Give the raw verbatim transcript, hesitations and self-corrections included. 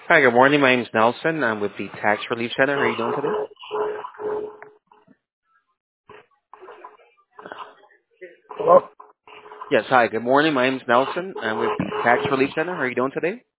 Hi, good morning. My name is Nelson. I'm with the Tax Relief Center. How are you doing today? Hello? Yes, hi, good morning. My name is Nelson. I'm with the Tax Relief Center. How are you doing today?